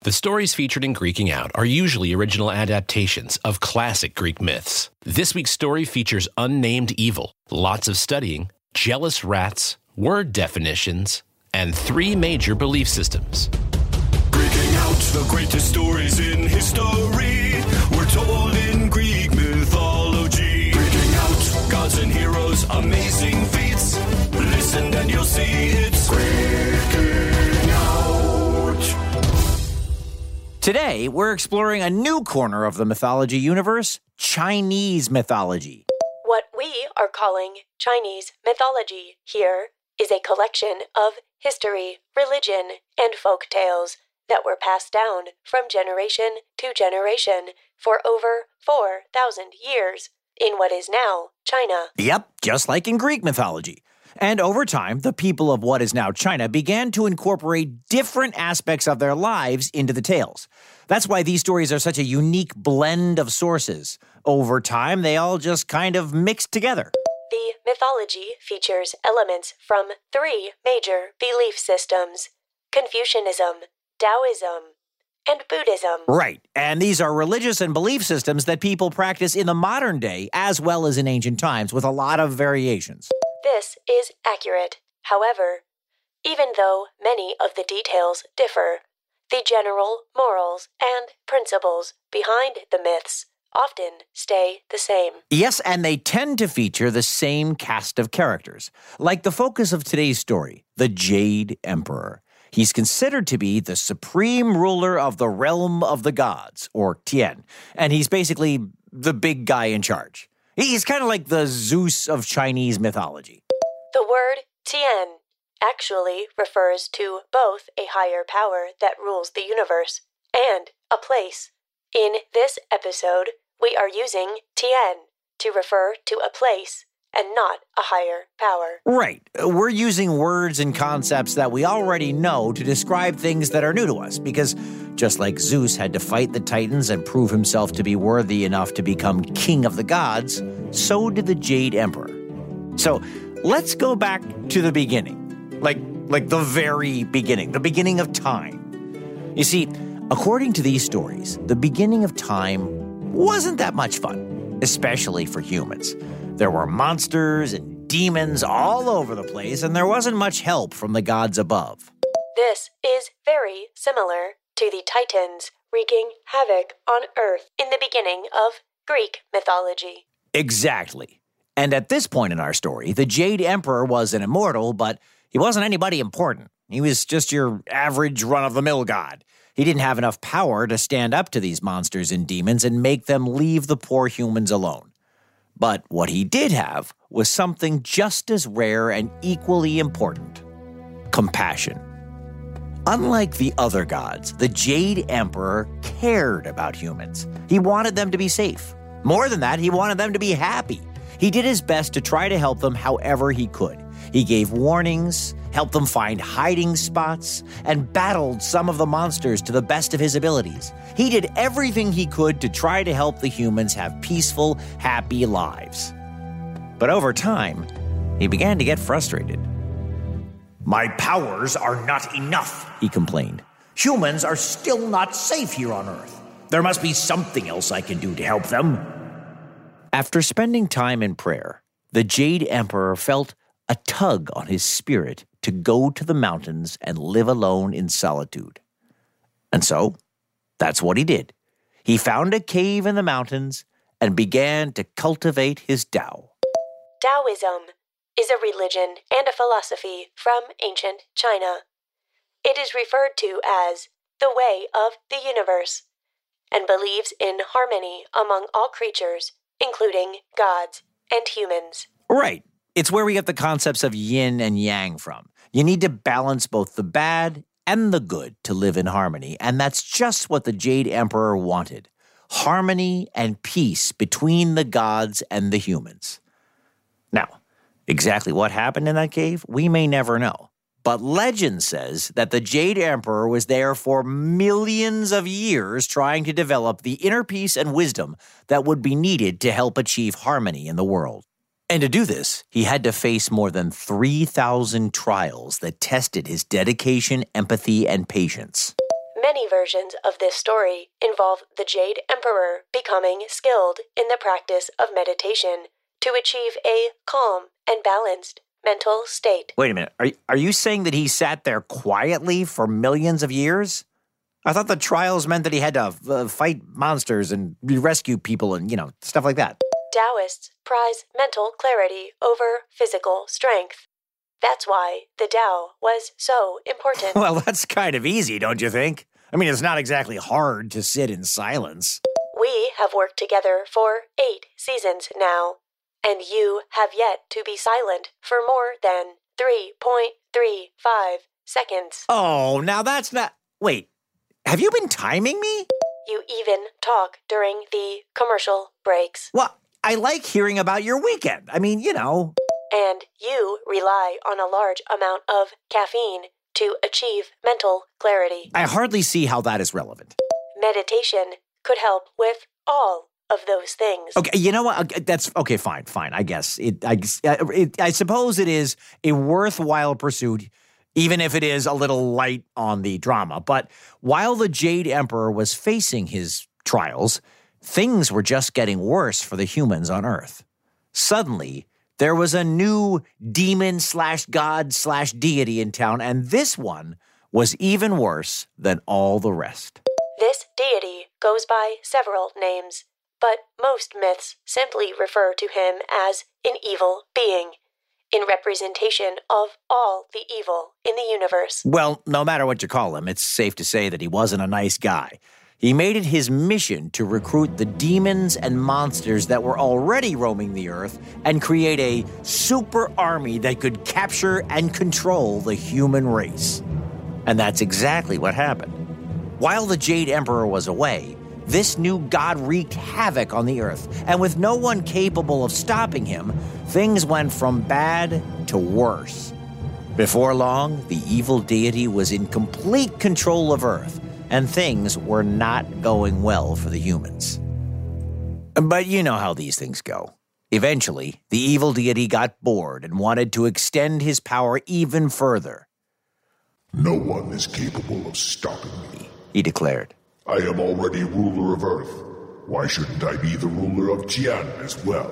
The stories featured in Greeking Out are usually original adaptations of classic Greek myths. This week's story features unnamed evil, lots of studying, jealous rats, word definitions, and 3 major belief systems. Greeking Out, the greatest stories in history were told in Greek mythology. Greeking Out, gods and heroes, amazing feats. Listen and you'll see it's Greeking Out. Today, we're exploring a new corner of the mythology universe, Chinese mythology. What we are calling Chinese mythology here is a collection of history, religion, and folk tales that were passed down from generation to generation for over 4,000 years in what is now China. Yep, just like in Greek mythology. And over time, the people of what is now China began to incorporate different aspects of their lives into the tales. That's why these stories are such a unique blend of sources. Over time, they all just kind of mixed together. The mythology features elements from 3 major belief systems: Confucianism, Taoism, and Buddhism. Right, and these are religious and belief systems that people practice in the modern day as well as in ancient times, with a lot of variations. This is accurate. However, even though many of the details differ, the general morals and principles behind the myths often stay the same. Yes, and they tend to feature the same cast of characters. Like the focus of today's story, the Jade Emperor. He's considered to be the supreme ruler of the realm of the gods, or Tian, and he's basically the big guy in charge. He's kind of like the Zeus of Chinese mythology. The word Tian actually refers to both a higher power that rules the universe and a place. In this episode, we are using Tian to refer to a place and not a higher power. Right. We're using words and concepts that we already know to describe things that are new to us, because just like Zeus had to fight the Titans and prove himself to be worthy enough to become king of the gods, so did the Jade Emperor. So let's go back to the beginning, like the very beginning, the beginning of time. You see, according to these stories, the beginning of time wasn't that much fun, especially for humans. There were monsters and demons all over the place, and there wasn't much help from the gods above. This is very similar to the Titans wreaking havoc on Earth in the beginning of Greek mythology. Exactly. And at this point in our story, the Jade Emperor was an immortal, but he wasn't anybody important. He was just your average run-of-the-mill god. He didn't have enough power to stand up to these monsters and demons and make them leave the poor humans alone. But what he did have was something just as rare and equally important: compassion. Unlike the other gods, the Jade Emperor cared about humans. He wanted them to be safe. More than that, he wanted them to be happy. He did his best to try to help them however he could. He gave warnings, helped them find hiding spots, and battled some of the monsters to the best of his abilities. He did everything he could to try to help the humans have peaceful, happy lives. But over time, he began to get frustrated. "My powers are not enough," he complained. "Humans are still not safe here on Earth. There must be something else I can do to help them." After spending time in prayer, the Jade Emperor felt a tug on his spirit to go to the mountains and live alone in solitude. And so, that's what he did. He found a cave in the mountains and began to cultivate his Tao. Taoism is a religion and a philosophy from ancient China. It is referred to as the way of the universe and believes in harmony among all creatures, including gods and humans. Right. It's where we get the concepts of yin and yang from. You need to balance both the bad and the good to live in harmony, and that's just what the Jade Emperor wanted: harmony and peace between the gods and the humans. Now, exactly what happened in that cave, we may never know. But legend says that the Jade Emperor was there for millions of years trying to develop the inner peace and wisdom that would be needed to help achieve harmony in the world. And to do this, he had to face more than 3,000 trials that tested his dedication, empathy, and patience. Many versions of this story involve the Jade Emperor becoming skilled in the practice of meditation to achieve a calm and balanced mental state. Wait a minute. Are you saying that he sat there quietly for millions of years? I thought the trials meant that he had to fight monsters and rescue people and, stuff like that. Taoists prize mental clarity over physical strength. That's why the Tao was so important. Well, that's kind of easy, don't you think? I mean, it's not exactly hard to sit in silence. We have worked together for 8 seasons now, and you have yet to be silent for more than 3.35 seconds. Oh, now that's not... Wait, have you been timing me? You even talk during the commercial breaks. Well, I like hearing about your weekend. I mean, And you rely on a large amount of caffeine to achieve mental clarity. I hardly see how that is relevant. Meditation could help with all of those things. Okay, you know what? That's okay. Fine. I guess I suppose it is a worthwhile pursuit, even if it is a little light on the drama. But while the Jade Emperor was facing his trials, things were just getting worse for the humans on Earth. Suddenly, there was a new demon/god/deity in town, and this one was even worse than all the rest. This deity goes by several names, but most myths simply refer to him as an evil being, in representation of all the evil in the universe. Well, no matter what you call him, it's safe to say that he wasn't a nice guy. He made it his mission to recruit the demons and monsters that were already roaming the earth and create a super army that could capture and control the human race. And that's exactly what happened. While the Jade Emperor was away, this new god wreaked havoc on the earth, and with no one capable of stopping him, things went from bad to worse. Before long, the evil deity was in complete control of Earth, and things were not going well for the humans. But you know how these things go. Eventually, the evil deity got bored and wanted to extend his power even further. No one is capable of stopping me, he declared. I am already ruler of Earth. Why shouldn't I be the ruler of Tien as well?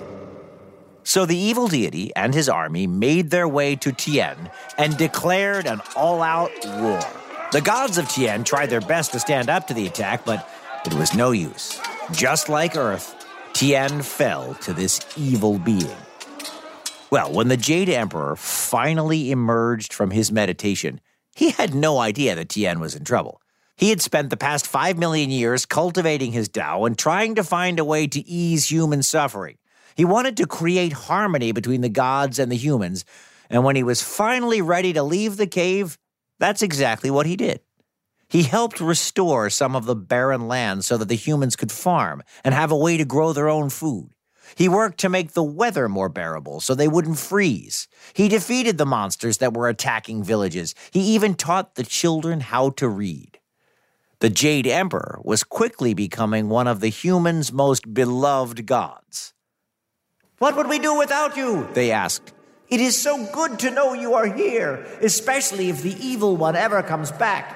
So the evil deity and his army made their way to Tien and declared an all-out war. The gods of Tien tried their best to stand up to the attack, but it was no use. Just like Earth, Tien fell to this evil being. Well, when the Jade Emperor finally emerged from his meditation, he had no idea that Tien was in trouble. He had spent the past 5 million years cultivating his Tao and trying to find a way to ease human suffering. He wanted to create harmony between the gods and the humans, and when he was finally ready to leave the cave, that's exactly what he did. He helped restore some of the barren land so that the humans could farm and have a way to grow their own food. He worked to make the weather more bearable so they wouldn't freeze. He defeated the monsters that were attacking villages. He even taught the children how to read. The Jade Emperor was quickly becoming one of the humans' most beloved gods. "What would we do without you?" they asked. "It is so good to know you are here, especially if the evil one ever comes back."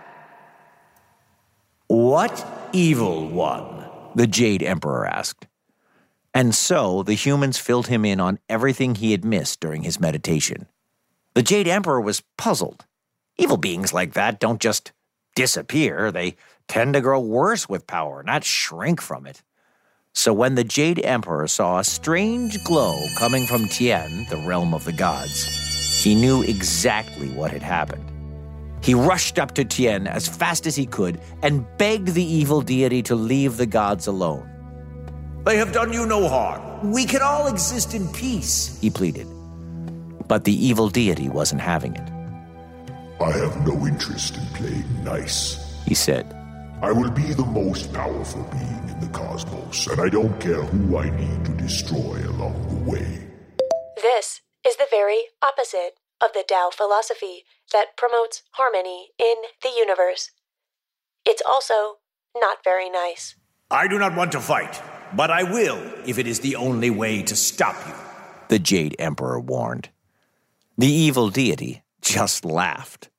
"What evil one?" the Jade Emperor asked. And so the humans filled him in on everything he had missed during his meditation. The Jade Emperor was puzzled. Evil beings like that don't just disappear. They tend to grow worse with power, not shrink from it. So when the Jade Emperor saw a strange glow coming from Tien, the realm of the gods, he knew exactly what had happened. He rushed up to Tien as fast as he could and begged the evil deity to leave the gods alone. "They have done you no harm. We can all exist in peace," he pleaded. But the evil deity wasn't having it. I have no interest in playing nice, he said. I will be the most powerful being in the cosmos, and I don't care who I need to destroy along the way. This is the very opposite of the Tao philosophy that promotes harmony in the universe. It's also not very nice. I do not want to fight, but I will if it is the only way to stop you, the Jade Emperor warned. The evil deity just laughed.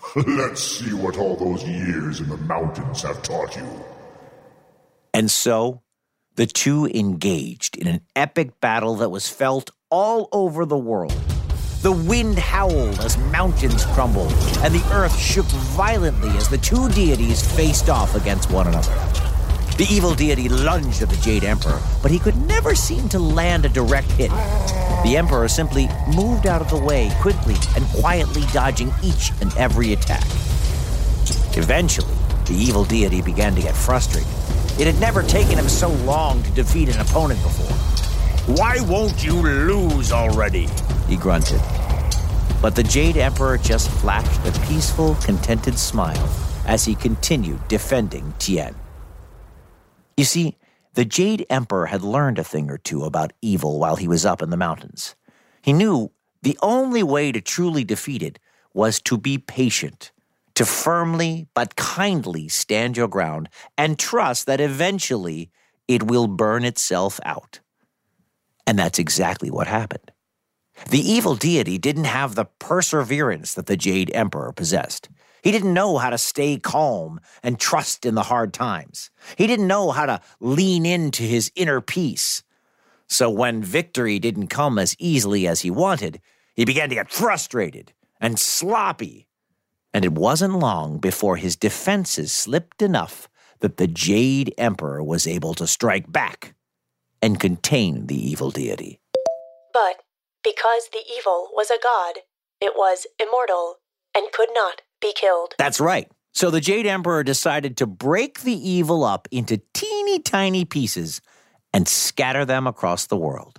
Let's see what all those years in the mountains have taught you. And so, the two engaged in an epic battle that was felt all over the world. The wind howled as mountains crumbled, and the earth shook violently as the two deities faced off against one another. The evil deity lunged at the Jade Emperor, but he could never seem to land a direct hit. The Emperor simply moved out of the way quickly and quietly dodging each and every attack. Eventually, the evil deity began to get frustrated. It had never taken him so long to defeat an opponent before. Why won't you lose already? He grunted. But the Jade Emperor just flashed a peaceful, contented smile as he continued defending Tien. You see, the Jade Emperor had learned a thing or two about evil while he was up in the mountains. He knew the only way to truly defeat it was to be patient, to firmly but kindly stand your ground and trust that eventually it will burn itself out. And that's exactly what happened. The evil deity didn't have the perseverance that the Jade Emperor possessed. He didn't know how to stay calm and trust in the hard times. He didn't know how to lean into his inner peace. So when victory didn't come as easily as he wanted, he began to get frustrated and sloppy. And it wasn't long before his defenses slipped enough that the Jade Emperor was able to strike back and contain the evil deity. But because the evil was a god, it was immortal and could not be killed. That's right. So the Jade Emperor decided to break the evil up into teeny tiny pieces and scatter them across the world.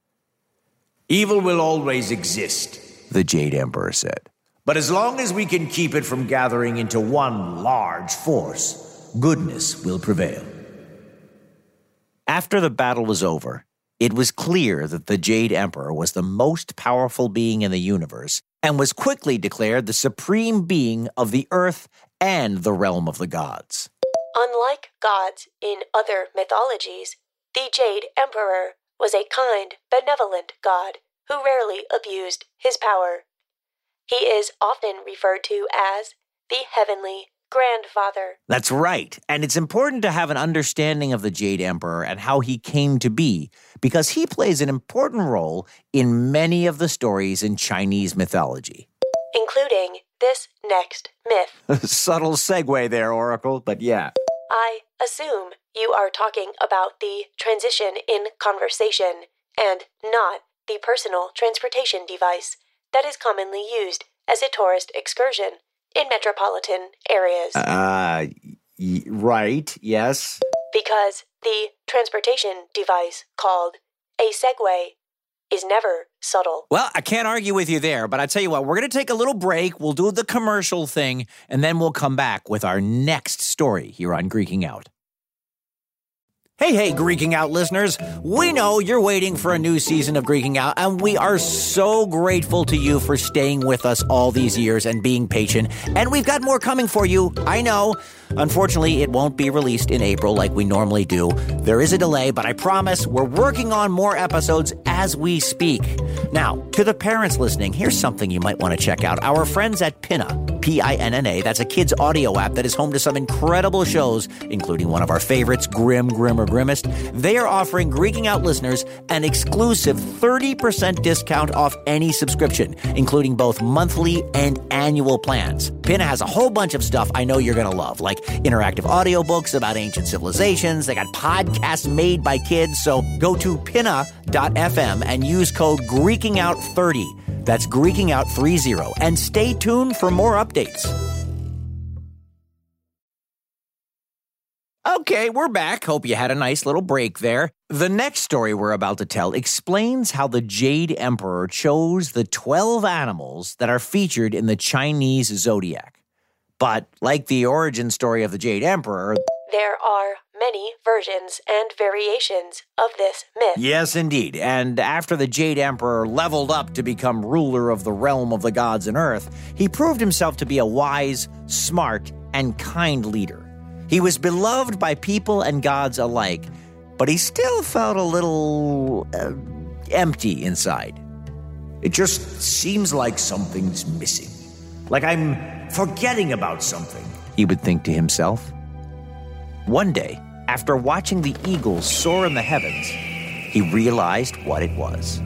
Evil will always exist, The Jade Emperor said. but as long as we can keep it from gathering into one large force, goodness will prevail. After the battle was over, it was clear that the Jade Emperor was the most powerful being in the universe and was quickly declared the supreme being of the earth and the realm of the gods. Unlike gods in other mythologies, the Jade Emperor was a kind, benevolent god who rarely abused his power. He is often referred to as the Heavenly Grandfather. That's right. And it's important to have an understanding of the Jade Emperor and how he came to be, because he plays an important role in many of the stories in Chinese mythology. Including this next myth. Subtle segue there, Oracle, but yeah. I assume you are talking about the transition in conversation and not the personal transportation device that is commonly used as a tourist excursion in metropolitan areas. Right, yes. Because the transportation device called a Segway is never subtle. Well, I can't argue with you there, but I tell you what, we're going to take a little break, we'll do the commercial thing, and then we'll come back with our next story here on Greeking Out. Hey, Greeking Out listeners. We know you're waiting for a new season of Greeking Out, and we are so grateful to you for staying with us all these years and being patient. And we've got more coming for you, I know. Unfortunately, it won't be released in April like we normally do. There is a delay, but I promise we're working on more episodes as we speak. Now, to the parents listening, here's something you might want to check out. Our friends at Pinna, P-I-N-N-A, that's a kids' audio app that is home to some incredible shows, including one of our favorites, Grim, Grimmer, Grimmest. They are offering Greeking Out listeners an exclusive 30% discount off any subscription, including both monthly and annual plans. Pinna has a whole bunch of stuff I know you're going to love, like interactive audiobooks about ancient civilizations. They got podcasts made by kids. So go to pinna.fm and use code GreekingOut30. That's GreekingOut30. And stay tuned for more updates. Okay, we're back. Hope you had a nice little break there. The next story we're about to tell explains how the Jade Emperor chose the 12 animals that are featured in the Chinese zodiac. But like the origin story of the Jade Emperor, There are many versions and variations of this myth. yes, indeed. And after the Jade Emperor leveled up to become ruler of the realm of the gods and earth, he proved himself to be a wise, smart, and kind leader. He was beloved by people and gods alike, but he still felt a little empty inside. It just seems like something's missing. Like I'm forgetting about something, he would think to himself. One day, after watching the eagles soar in the heavens, he realized what it was.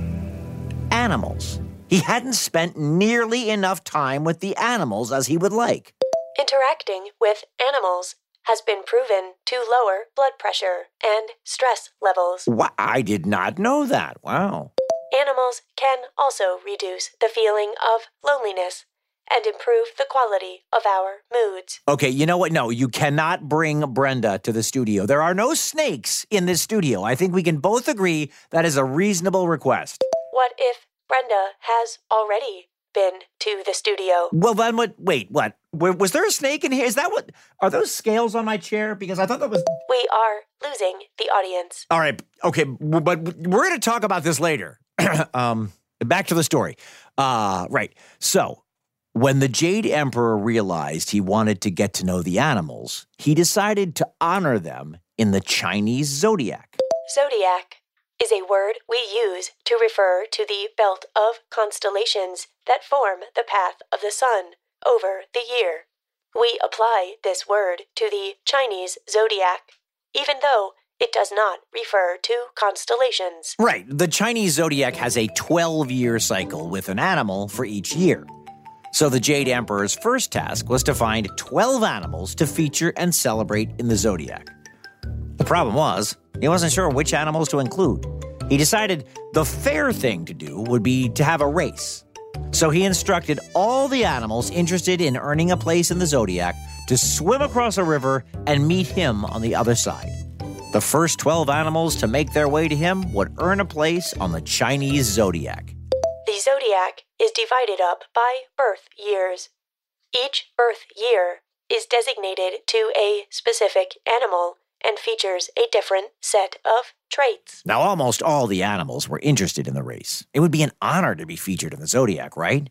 Animals. He hadn't spent nearly enough time with the animals as he would like. Interacting with animals has been proven to lower blood pressure and stress levels. I did not know that. Wow. Animals can also reduce the feeling of loneliness and improve the quality of our moods. Okay, you know what? No, you cannot bring Brenda to the studio. There are no snakes in this studio. I think we can both agree that is a reasonable request. What if Brenda has already been to the studio? Well, then what? Wait, what? Was there a snake in here? Is that what? Are those scales on my chair? Because I thought that was... We are losing the audience. All right, okay, but we're going to talk about this later. Back to the story. Right, so... When the Jade Emperor realized he wanted to get to know the animals, he decided to honor them in the Chinese zodiac. Zodiac is a word we use to refer to the belt of constellations that form the path of the sun over the year. We apply this word to the Chinese zodiac, even though it does not refer to constellations. Right. The Chinese zodiac has a 12-year cycle with an animal for each year. So the Jade Emperor's first task was to find 12 animals to feature and celebrate in the zodiac. The problem was, he wasn't sure which animals to include. He decided the fair thing to do would be to have a race. So he instructed all the animals interested in earning a place in the zodiac to swim across a river and meet him on the other side. The first 12 animals to make their way to him would earn a place on the Chinese zodiac. The zodiac is divided up by birth years. Each birth year is designated to a specific animal and features a different set of traits. Now, almost all the animals were interested in the race. It would be an honor to be featured in the zodiac, right?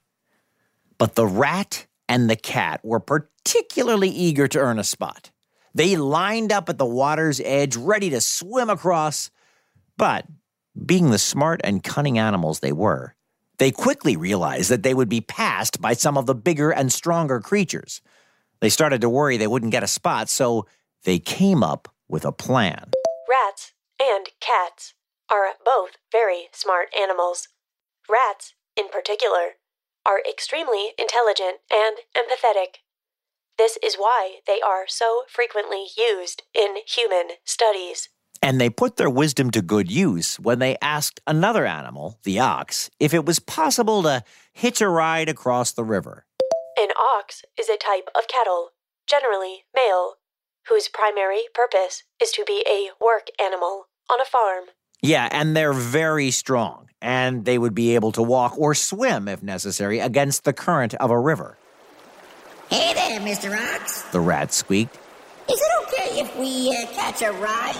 But the rat and the cat were particularly eager to earn a spot. They lined up at the water's edge, ready to swim across. But, being the smart and cunning animals they were, they quickly realized that they would be passed by some of the bigger and stronger creatures. They started to worry they wouldn't get a spot, so they came up with a plan. Rats and cats are both very smart animals. Rats, in particular, are extremely intelligent and empathetic. This is why they are so frequently used in human studies. And they put their wisdom to good use when they asked another animal, the ox, if it was possible to hitch a ride across the river. An ox is a type of cattle, generally male, whose primary purpose is to be a work animal on a farm. Yeah, and they're very strong, and they would be able to walk or swim, if necessary, against the current of a river. Hey there, Mr. Ox. The rat squeaked. Is it okay if we catch a ride?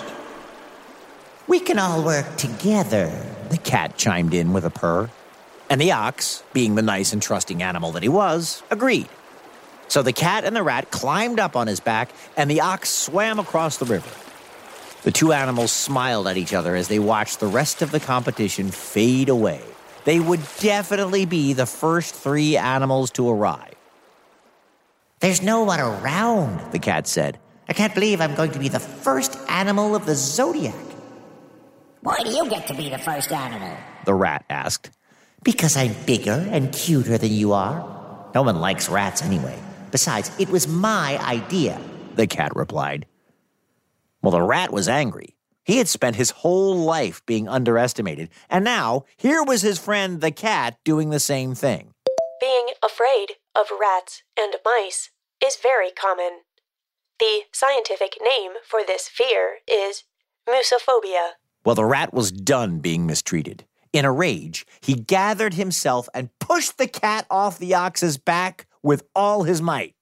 We can all work together, the cat chimed in with a purr. And the ox, being the nice and trusting animal that he was, agreed. So the cat and the rat climbed up on his back, and the ox swam across the river. The two animals smiled at each other as they watched the rest of the competition fade away. They would definitely be the first 3 animals to arrive. There's no one around, the cat said. I can't believe I'm going to be the first animal of the zodiac. Why do you get to be the first animal? The rat asked. Because I'm bigger and cuter than you are. No one likes rats anyway. Besides, it was my idea, the cat replied. Well, the rat was angry. He had spent his whole life being underestimated, and now here was his friend the cat doing the same thing. Being afraid of rats and mice is very common. The scientific name for this fear is musophobia. Well, the rat was done being mistreated. In a rage, he gathered himself and pushed the cat off the ox's back with all his might.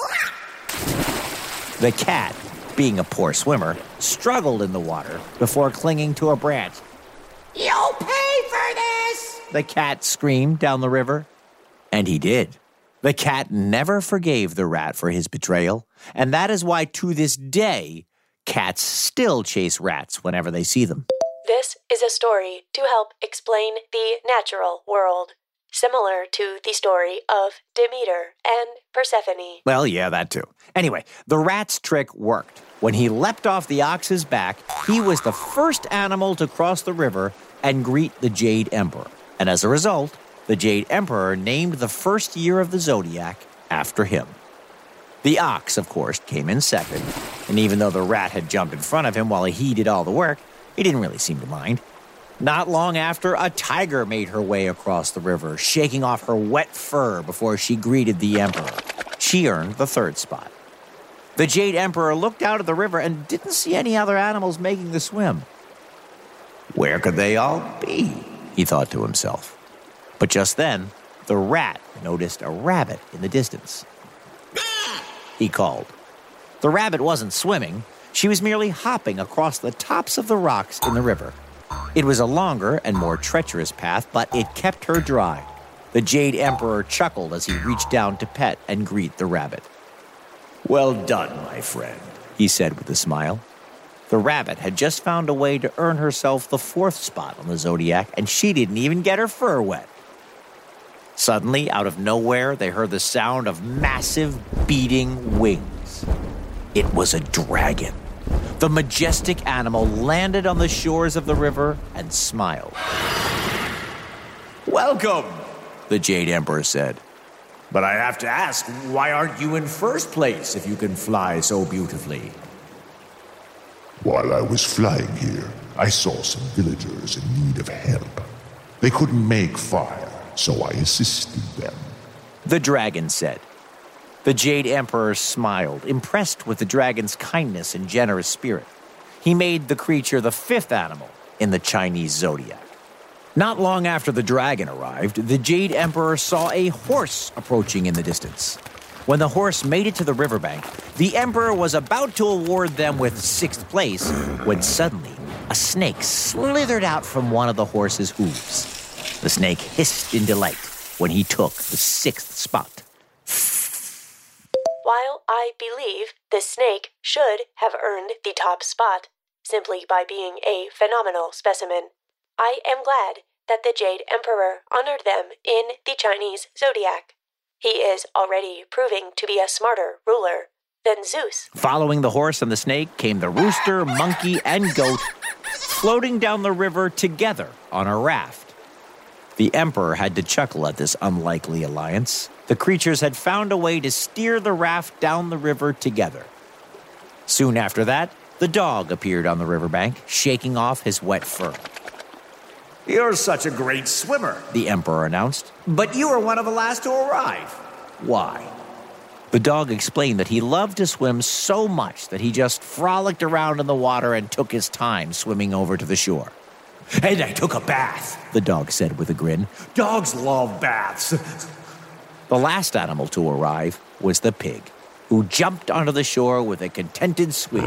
The cat, being a poor swimmer, struggled in the water before clinging to a branch. You'll pay for this! The cat screamed down the river. And he did. The cat never forgave the rat for his betrayal, and that is why to this day, cats still chase rats whenever they see them. This is a story to help explain the natural world. similar to the story of Demeter and Persephone. Well, yeah, that too. Anyway, the rat's trick worked. When he leapt off the ox's back, he was the first animal to cross the river and greet the Jade Emperor. And as a result, the Jade Emperor named the first year of the zodiac after him. The ox, of course, came in second, and even though the rat had jumped in front of him while he did all the work, he didn't really seem to mind. Not long after, a tiger made her way across the river, shaking off her wet fur before she greeted the emperor. She earned the third spot. The Jade Emperor looked out at the river and didn't see any other animals making the swim. Where could they all be? He thought to himself. But just then, the rat noticed a rabbit in the distance. He called. The rabbit wasn't swimming. She was merely hopping across the tops of the rocks in the river. It was a longer and more treacherous path, but it kept her dry. The Jade Emperor chuckled as he reached down to pet and greet the rabbit. Well done, my friend, he said with a smile. The rabbit had just found a way to earn herself the fourth spot on the zodiac, and she didn't even get her fur wet. Suddenly, out of nowhere, they heard the sound of massive, beating wings. It was a dragon. The majestic animal landed on the shores of the river and smiled. Welcome, the Jade Emperor said. But I have to ask, why aren't you in first place if you can fly so beautifully? While I was flying here, I saw some villagers in need of help. They couldn't make fire, so I assisted them. The dragon said. The Jade Emperor smiled, impressed with the dragon's kindness and generous spirit. He made the creature the fifth animal in the Chinese zodiac. Not long after the dragon arrived, the Jade Emperor saw a horse approaching in the distance. When the horse made it to the riverbank, the Emperor was about to award them with sixth place when suddenly a snake slithered out from one of the horse's hooves. The snake hissed in delight when he took the sixth spot. While I believe the snake should have earned the top spot simply by being a phenomenal specimen, I am glad that the Jade Emperor honored them in the Chinese zodiac. He is already proving to be a smarter ruler than Zeus. Following the horse and the snake came the rooster, monkey, and goat, floating down the river together on a raft. The Emperor had to chuckle at this unlikely alliance. The creatures had found a way to steer the raft down the river together. Soon after that, the dog appeared on the riverbank, shaking off his wet fur. You're such a great swimmer, the Emperor announced. but you were one of the last to arrive. Why? The dog explained that he loved to swim so much that he just frolicked around in the water and took his time swimming over to the shore. And I took a bath, The dog said with a grin. Dogs love baths. The last animal to arrive was the pig, who jumped onto the shore with a contented squeak.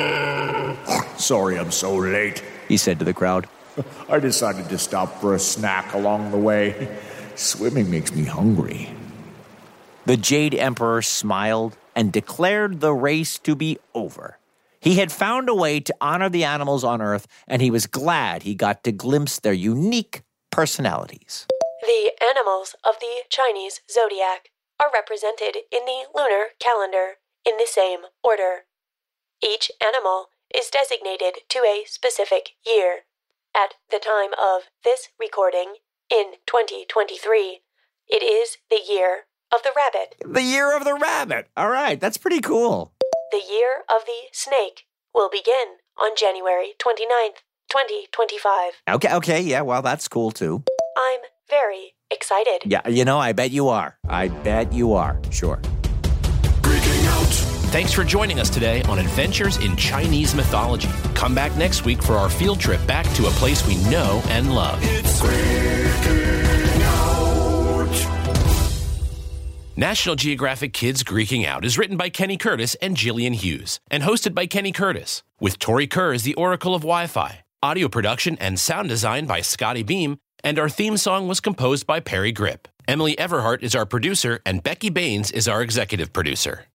Sorry I'm so late, He said to the crowd. I decided to stop for a snack along the way. Swimming makes me hungry. The Jade Emperor smiled and declared the race to be over. He had found a way to honor the animals on Earth, and he was glad he got to glimpse their unique personalities. The animals of the Chinese zodiac are represented in the lunar calendar in the same order. Each animal is designated to a specific year. At the time of this recording, in 2023, it is the year of the rabbit. The year of the rabbit. All right, that's pretty cool. The year of the snake will begin on January 29th, 2025. Okay, yeah, well, that's cool too. I'm very excited. Yeah, I bet you are. Sure. Freaking out. Thanks for joining us today on Adventures in Chinese Mythology. Come back next week for our field trip back to a place we know and love. It's Freaking Out. National Geographic Kids Greeking Out is written by Kenny Curtis and Jillian Hughes and hosted by Kenny Curtis, with Tori Kerr as the Oracle of Wi-Fi. Audio production and sound design by Scotty Beam, and our theme song was composed by Perry Grip. Emily Everhart is our producer, and Becky Baines is our executive producer.